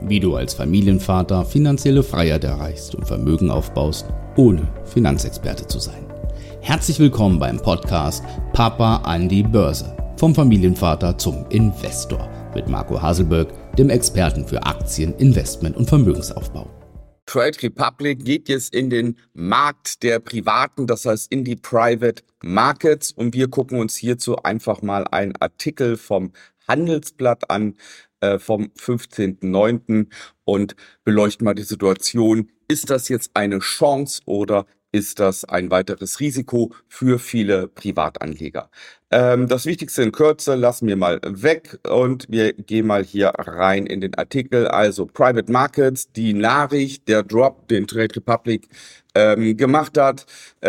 wie du als Familienvater finanzielle Freiheit erreichst und Vermögen aufbaust, ohne Finanzexperte zu sein. Herzlich willkommen beim Podcast Papa an die Börse. Vom Familienvater zum Investor mit Marco Haselberg, dem Experten für Aktien, Investment und Vermögensaufbau. Trade Republic geht jetzt in den Markt der Privaten, das heißt in die Private Markets, und wir gucken uns hierzu einfach mal einen Artikel vom Handelsblatt an, vom 15.09. und beleuchten mal die Situation. Ist das jetzt eine Chance oder ist das ein weiteres Risiko für viele Privatanleger? Das Wichtigste in Kürze lassen wir mal weg und wir gehen mal hier rein in den Artikel. Also Private Markets, die Nachricht, der Drop, den Trade Republic gemacht hat.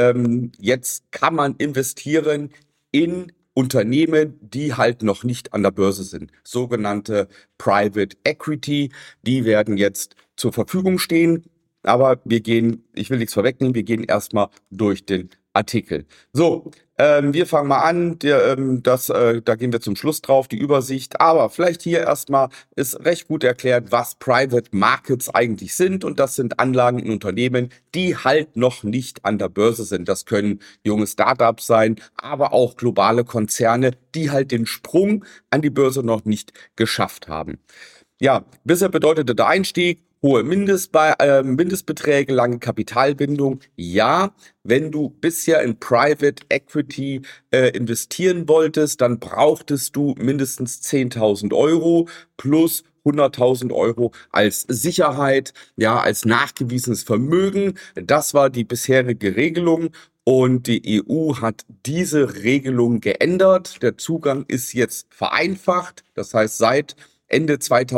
Jetzt kann man investieren in Unternehmen, die halt noch nicht an der Börse sind. Sogenannte Private Equity, die werden jetzt zur Verfügung stehen. Aber ich will nichts vorwegnehmen, wir gehen erstmal durch den Artikel. So, wir fangen mal an, da gehen wir zum Schluss drauf, die Übersicht. Aber vielleicht hier erstmal ist recht gut erklärt, was Private Markets eigentlich sind. Und das sind Anlagen in Unternehmen, die halt noch nicht an der Börse sind. Das können junge Startups sein, aber auch globale Konzerne, die halt den Sprung an die Börse noch nicht geschafft haben. Ja, bisher bedeutete der Einstieg hohe Mindestbeträge, lange Kapitalbindung. Ja, wenn du bisher in Private Equity investieren wolltest, dann brauchtest du mindestens 10.000 Euro plus 100.000 Euro als Sicherheit, ja, als nachgewiesenes Vermögen. Das war die bisherige Regelung. Und die EU hat diese Regelung geändert. Der Zugang ist jetzt vereinfacht. Das heißt, seit Ende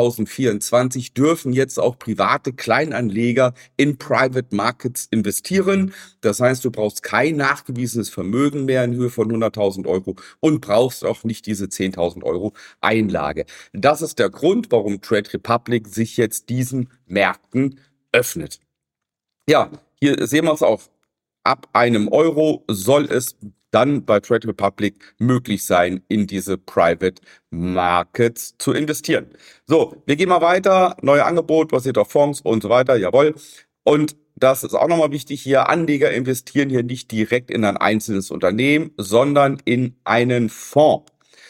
2024 dürfen jetzt auch private Kleinanleger in Private Markets investieren. Das heißt, du brauchst kein nachgewiesenes Vermögen mehr in Höhe von 100.000 Euro und brauchst auch nicht diese 10.000 Euro Einlage. Das ist der Grund, warum Trade Republic sich jetzt diesen Märkten öffnet. Ja, hier sehen wir es auch. Ab einem Euro soll es dann bei Trade Republic möglich sein, in diese Private Markets zu investieren. So, wir gehen mal weiter. Neue Angebot, basiert auf Fonds und so weiter. Jawohl. Und das ist auch nochmal wichtig hier. Anleger investieren hier nicht direkt in ein einzelnes Unternehmen, sondern in einen Fonds.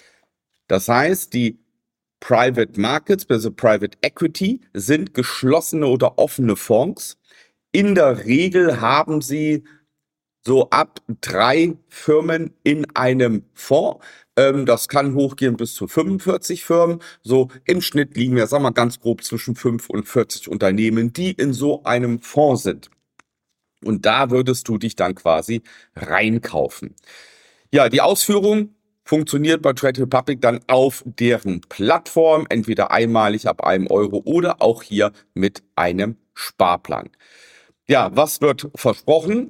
Das heißt, die Private Markets, also Private Equity, sind geschlossene oder offene Fonds. In der Regel haben sie so ab 3 Firmen in einem Fonds. Das kann hochgehen bis zu 45 Firmen. So im Schnitt liegen wir, sagen wir mal ganz grob, zwischen 5 und 40 Unternehmen, die in so einem Fonds sind. Und da würdest du dich dann quasi reinkaufen. Ja, die Ausführung funktioniert bei Trade Republic dann auf deren Plattform, entweder einmalig ab einem Euro oder auch hier mit einem Sparplan. Ja, was wird versprochen?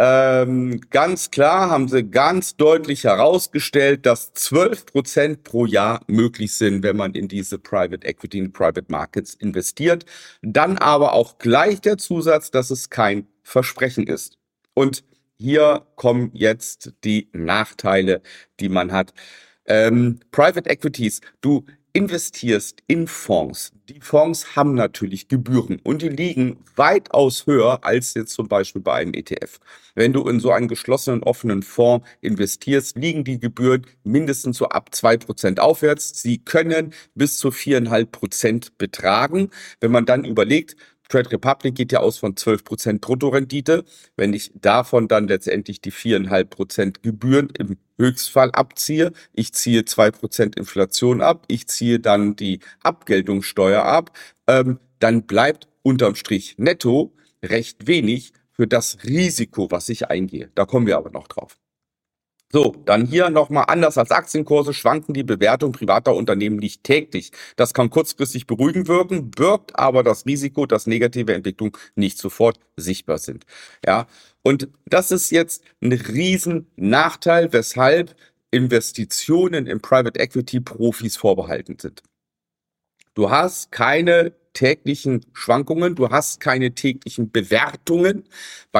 Ganz klar haben sie ganz deutlich herausgestellt, dass 12% pro Jahr möglich sind, wenn man in diese Private Equity und Private Markets investiert. Dann aber auch gleich der Zusatz, dass es kein Versprechen ist. Und hier kommen jetzt die Nachteile, die man hat. Private Equities, du investierst in Fonds. Die Fonds haben natürlich Gebühren und die liegen weitaus höher als jetzt zum Beispiel bei einem ETF. Wenn du in so einen geschlossenen, offenen Fonds investierst, liegen die Gebühren mindestens so ab 2% aufwärts. Sie können bis zu 4,5% betragen. Wenn man dann überlegt, Trade Republic geht ja aus von 12% Bruttorendite. Wenn ich davon dann letztendlich die 4,5% Gebühren im Höchstfall abziehe, ich ziehe 2% Inflation ab, ich ziehe dann die Abgeltungssteuer ab, dann bleibt unterm Strich netto recht wenig für das Risiko, was ich eingehe. Da kommen wir aber noch drauf. So, dann hier nochmal: anders als Aktienkurse schwanken die Bewertungen privater Unternehmen nicht täglich. Das kann kurzfristig beruhigend wirken, birgt aber das Risiko, dass negative Entwicklungen nicht sofort sichtbar sind. Ja, und das ist jetzt ein riesen Nachteil, weshalb Investitionen in Private Equity Profis vorbehalten sind. Du hast keine täglichen Schwankungen, du hast keine täglichen Bewertungen. Bei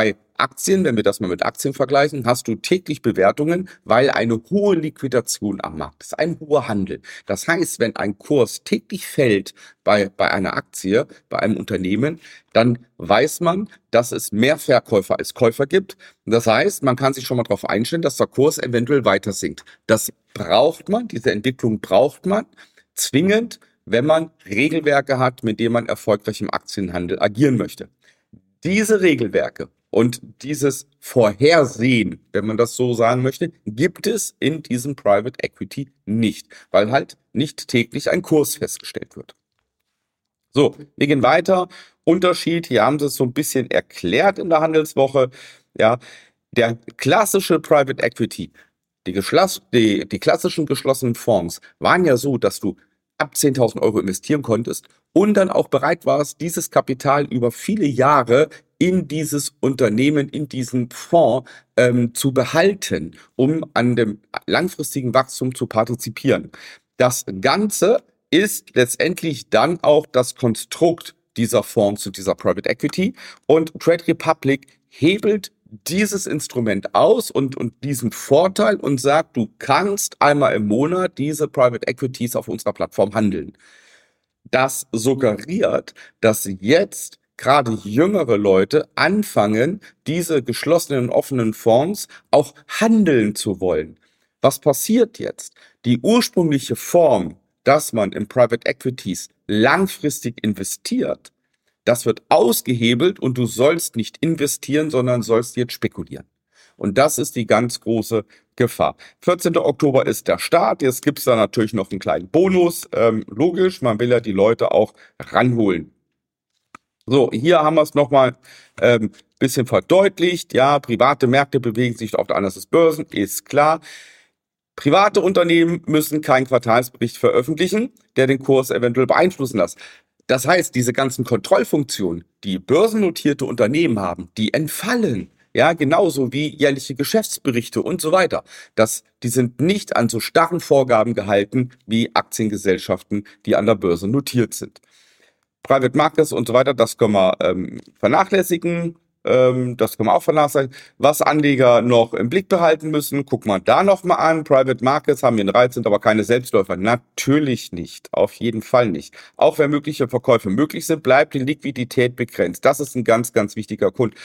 Aktien, wenn wir das mal mit Aktien vergleichen, hast du täglich Bewertungen, weil eine hohe Liquidation am Markt ist, ein hoher Handel. Das heißt, wenn ein Kurs täglich fällt bei einer Aktie, bei einem Unternehmen, dann weiß man, dass es mehr Verkäufer als Käufer gibt. Das heißt, man kann sich schon mal darauf einstellen, dass der Kurs eventuell weiter sinkt. Das braucht man, diese Entwicklung braucht man zwingend, wenn man Regelwerke hat, mit denen man erfolgreich im Aktienhandel agieren möchte. Diese Regelwerke und dieses Vorhersehen, wenn man das so sagen möchte, gibt es in diesem Private Equity nicht, weil halt nicht täglich ein Kurs festgestellt wird. So, wir gehen weiter. Unterschied, hier haben sie es so ein bisschen erklärt in der Handelswoche. Ja, der klassische Private Equity, die klassischen geschlossenen Fonds waren ja so, dass du ab 10.000 Euro investieren konntest und dann auch bereit warst, dieses Kapital über viele Jahre in dieses Unternehmen, in diesen Fonds zu behalten, um an dem langfristigen Wachstum zu partizipieren. Das Ganze ist letztendlich dann auch das Konstrukt dieser Fonds und dieser Private Equity, und Trade Republic hebelt dieses Instrument aus und diesen Vorteil und sagt, du kannst einmal im Monat diese Private Equities auf unserer Plattform handeln. Das suggeriert, dass jetzt gerade jüngere Leute anfangen, diese geschlossenen, offenen Fonds auch handeln zu wollen. Was passiert jetzt? Die ursprüngliche Form, dass man in Private Equities langfristig investiert, das wird ausgehebelt und du sollst nicht investieren, sondern sollst jetzt spekulieren. Und das ist die ganz große Gefahr. 14. Oktober ist der Start. Jetzt gibt es da natürlich noch einen kleinen Bonus. Logisch, man will ja die Leute auch ranholen. So, hier haben wir es nochmal bisschen verdeutlicht. Ja, private Märkte bewegen sich oft anders als Börsen, ist klar. Private Unternehmen müssen keinen Quartalsbericht veröffentlichen, der den Kurs eventuell beeinflussen lässt. Das heißt, diese ganzen Kontrollfunktionen, die börsennotierte Unternehmen haben, die entfallen. Ja, genauso wie jährliche Geschäftsberichte und so weiter. Die sind nicht an so starren Vorgaben gehalten wie Aktiengesellschaften, die an der Börse notiert sind. Private Markets und so weiter, das können wir vernachlässigen. Das können wir auch vernachlässigen. Was Anleger noch im Blick behalten müssen, gucken wir da nochmal an. Private Markets haben ihren Reiz, sind aber keine Selbstläufer. Natürlich nicht, auf jeden Fall nicht. Auch wenn mögliche Verkäufe möglich sind, bleibt die Liquidität begrenzt. Das ist ein ganz, ganz wichtiger Grund.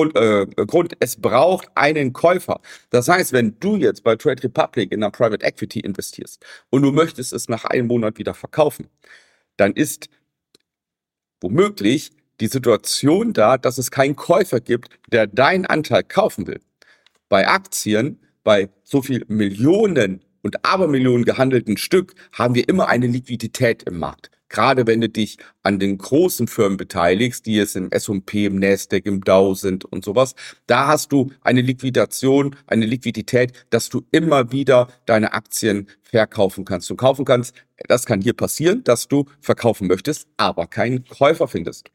Es braucht einen Käufer. Das heißt, wenn du jetzt bei Trade Republic in einer Private Equity investierst und du möchtest es nach einem Monat wieder verkaufen, dann ist womöglich die Situation da, dass es keinen Käufer gibt, der deinen Anteil kaufen will. Bei Aktien, bei so viel Millionen und Abermillionen gehandelten Stück, haben wir immer eine Liquidität im Markt. Gerade wenn du dich an den großen Firmen beteiligst, die jetzt im S&P, im Nasdaq, im Dow sind und sowas, da hast du eine Liquidität, dass du immer wieder deine Aktien verkaufen kannst. Du kaufen kannst, das kann hier passieren, dass du verkaufen möchtest, aber keinen Käufer findest.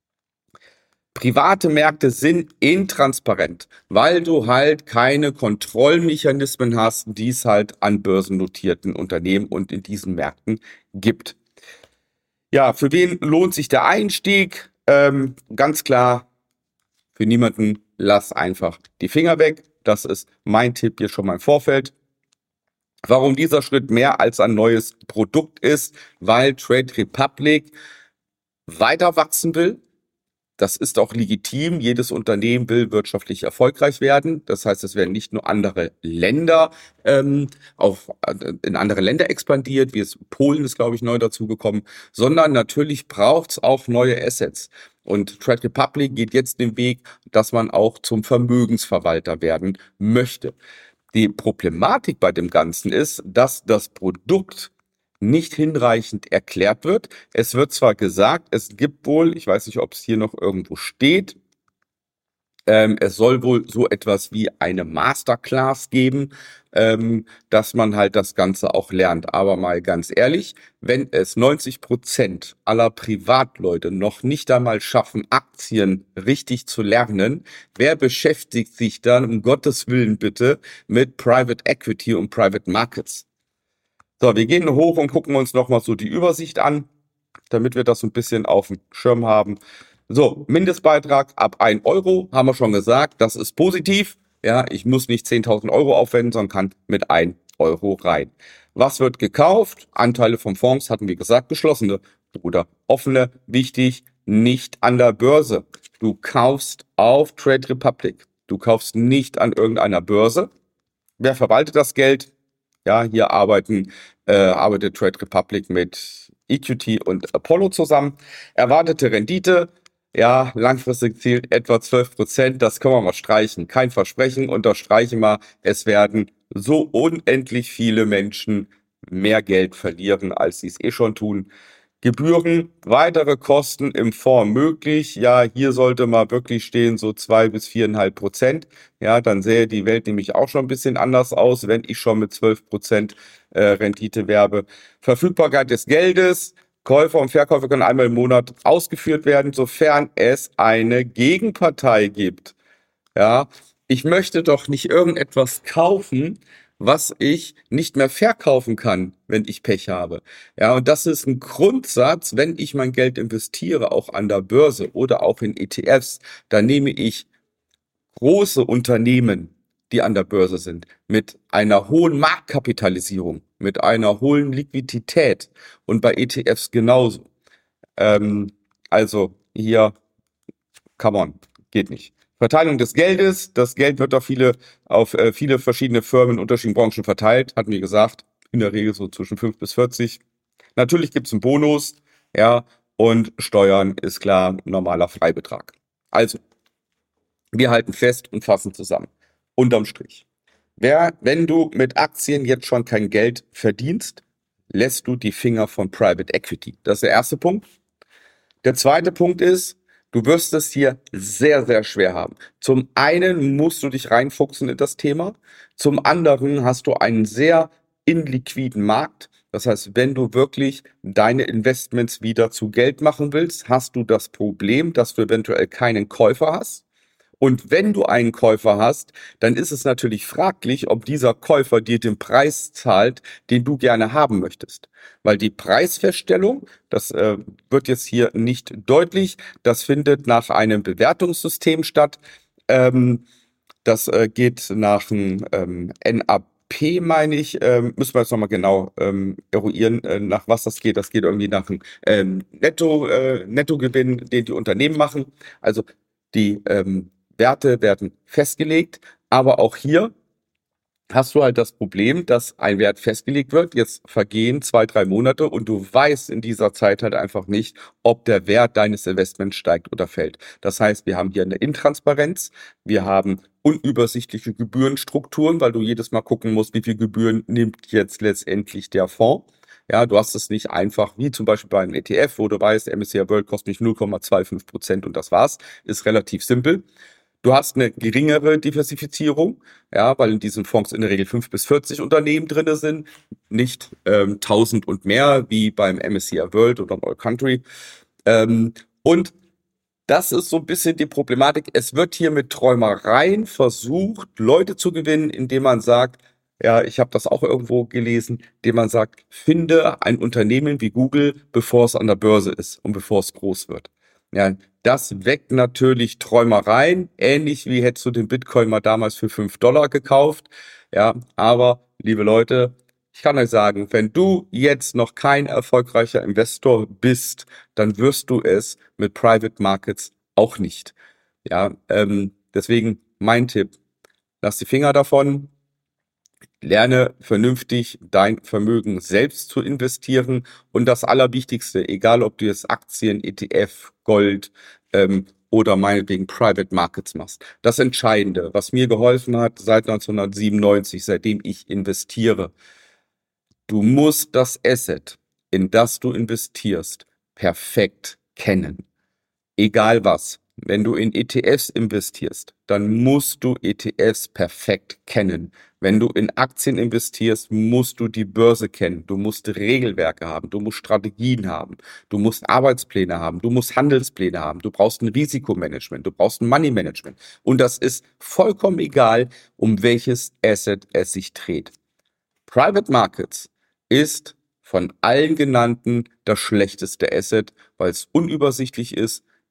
Private Märkte sind intransparent, weil du halt keine Kontrollmechanismen hast, die es halt an börsennotierten Unternehmen und in diesen Märkten gibt. Ja, für wen lohnt sich der Einstieg? Ganz klar, für niemanden, lass einfach die Finger weg. Das ist mein Tipp hier schon mal im Vorfeld. Warum dieser Schritt mehr als ein neues Produkt ist? Weil Trade Republic weiter wachsen will. Das ist auch legitim. Jedes Unternehmen will wirtschaftlich erfolgreich werden. Das heißt, es werden nicht nur andere Länder in andere Länder expandiert, wie es Polen ist, glaube ich, neu dazugekommen, sondern natürlich braucht es auch neue Assets. Und Trade Republic geht jetzt den Weg, dass man auch zum Vermögensverwalter werden möchte. Die Problematik bei dem Ganzen ist, dass das Produkt nicht hinreichend erklärt wird. Es wird zwar gesagt, es gibt wohl, ich weiß nicht, ob es hier noch irgendwo steht, es soll wohl so etwas wie eine Masterclass geben, dass man halt das Ganze auch lernt. Aber mal ganz ehrlich, wenn es 90% aller Privatleute noch nicht einmal schaffen, Aktien richtig zu lernen, wer beschäftigt sich dann um Gottes Willen bitte mit Private Equity und Private Markets? So, wir gehen hoch und gucken uns nochmal so die Übersicht an, damit wir das so ein bisschen auf dem Schirm haben. So, Mindestbeitrag ab 1 Euro, haben wir schon gesagt, das ist positiv. Ja, ich muss nicht 10.000 Euro aufwenden, sondern kann mit 1 Euro rein. Was wird gekauft? Anteile vom Fonds, hatten wir gesagt, geschlossene oder offene. Wichtig, nicht an der Börse. Du kaufst auf Trade Republic. Du kaufst nicht an irgendeiner Börse. Wer verwaltet das Geld? Ja, hier arbeitet Trade Republic mit EQT und Apollo zusammen. Erwartete Rendite, ja, langfristig Ziel etwa 12%. Das können wir mal streichen. Kein Versprechen, unterstreichen wir. Es werden so unendlich viele Menschen mehr Geld verlieren, als sie es eh schon tun. Gebühren, weitere Kosten im Fonds möglich. Ja, hier sollte mal wirklich stehen, so 2 bis 4,5%. Ja, dann sähe die Welt nämlich auch schon ein bisschen anders aus, wenn ich schon mit 12% Rendite werbe. Verfügbarkeit des Geldes. Käufer und Verkäufer können einmal im Monat ausgeführt werden, sofern es eine Gegenpartei gibt. Ja, ich möchte doch nicht irgendetwas kaufen, was ich nicht mehr verkaufen kann, wenn ich Pech habe. Ja, und das ist ein Grundsatz, wenn ich mein Geld investiere, auch an der Börse oder auch in ETFs, dann nehme ich große Unternehmen, die an der Börse sind, mit einer hohen Marktkapitalisierung, mit einer hohen Liquidität und bei ETFs genauso. Also hier, come on, geht nicht. Verteilung des Geldes. Das Geld wird auf viele verschiedene Firmen in unterschiedlichen Branchen verteilt, hatten wir gesagt. In der Regel so zwischen 5 bis 40. Natürlich gibt es einen Bonus, ja, und Steuern ist klar, normaler Freibetrag. Also, wir halten fest und fassen zusammen. Unterm Strich. Wenn du mit Aktien jetzt schon kein Geld verdienst, lässt du die Finger von Private Equity. Das ist der erste Punkt. Der zweite Punkt ist, du wirst es hier sehr, sehr schwer haben. Zum einen musst du dich reinfuchsen in das Thema. Zum anderen hast du einen sehr illiquiden Markt. Das heißt, wenn du wirklich deine Investments wieder zu Geld machen willst, hast du das Problem, dass du eventuell keinen Käufer hast. Und wenn du einen Käufer hast, dann ist es natürlich fraglich, ob dieser Käufer dir den Preis zahlt, den du gerne haben möchtest. Weil die Preisfeststellung, das wird jetzt hier nicht deutlich, das findet nach einem Bewertungssystem statt. Das geht nach dem NAP, meine ich, müssen wir jetzt nochmal genau eruieren, nach was das geht. Das geht irgendwie nach dem Nettogewinn, den die Unternehmen machen. Also die Werte werden festgelegt, aber auch hier hast du halt das Problem, dass ein Wert festgelegt wird, jetzt vergehen 2, 3 Monate und du weißt in dieser Zeit halt einfach nicht, ob der Wert deines Investments steigt oder fällt. Das heißt, wir haben hier eine Intransparenz, wir haben unübersichtliche Gebührenstrukturen, weil du jedes Mal gucken musst, wie viel Gebühren nimmt jetzt letztendlich der Fonds. Ja, du hast es nicht einfach, wie zum Beispiel bei einem ETF, wo du weißt, MSCI World kostet mich 0,25% und das war's. Ist relativ simpel. Du hast eine geringere Diversifizierung, ja, weil in diesen Fonds in der Regel 5 bis 40 Unternehmen drinne sind, nicht 1000 und mehr wie beim MSCI World oder All Country. Und das ist so ein bisschen die Problematik. Es wird hier mit Träumereien versucht, Leute zu gewinnen, indem man sagt, ja, ich habe das auch irgendwo gelesen, indem man sagt, finde ein Unternehmen wie Google, bevor es an der Börse ist und bevor es groß wird. Ja, das weckt natürlich Träumereien, ähnlich wie hättest du den Bitcoin mal damals für $5 gekauft. Ja, aber liebe Leute, ich kann euch sagen, wenn du jetzt noch kein erfolgreicher Investor bist, dann wirst du es mit Private Markets auch nicht. Ja, deswegen mein Tipp, lass die Finger davon. Lerne vernünftig dein Vermögen selbst zu investieren und das Allerwichtigste, egal ob du jetzt Aktien, ETF, Gold oder meinetwegen Private Markets machst. Das Entscheidende, was mir geholfen hat seit 1997, seitdem ich investiere, du musst das Asset, in das du investierst, perfekt kennen. Egal was. Wenn du in ETFs investierst, dann musst du ETFs perfekt kennen. Wenn du in Aktien investierst, musst du die Börse kennen. Du musst Regelwerke haben. Du musst Strategien haben. Du musst Arbeitspläne haben. Du musst Handelspläne haben. Du brauchst ein Risikomanagement. Du brauchst ein Money Management. Und das ist vollkommen egal, um welches Asset es sich dreht. Private Markets ist von allen genannten das schlechteste Asset, weil es unübersichtlich ist,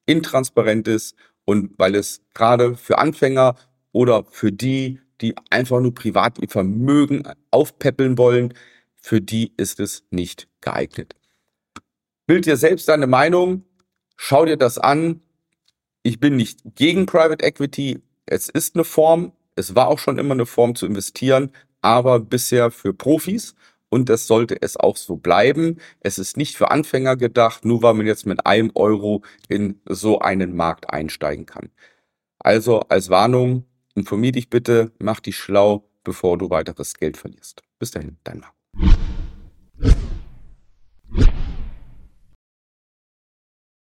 intransparent ist und weil es gerade für Anfänger oder für die einfach nur privat ihr Vermögen aufpäppeln wollen, für die ist es nicht geeignet. Bild dir selbst deine Meinung, schau dir das an. Ich bin nicht gegen Private Equity. Es ist eine Form, es war auch schon immer eine Form zu investieren, aber bisher für Profis und das sollte es auch so bleiben. Es ist nicht für Anfänger gedacht, nur weil man jetzt mit einem Euro in so einen Markt einsteigen kann. Also als Warnung, informier dich bitte, mach dich schlau, bevor du weiteres Geld verlierst. Bis dahin, dein Marc.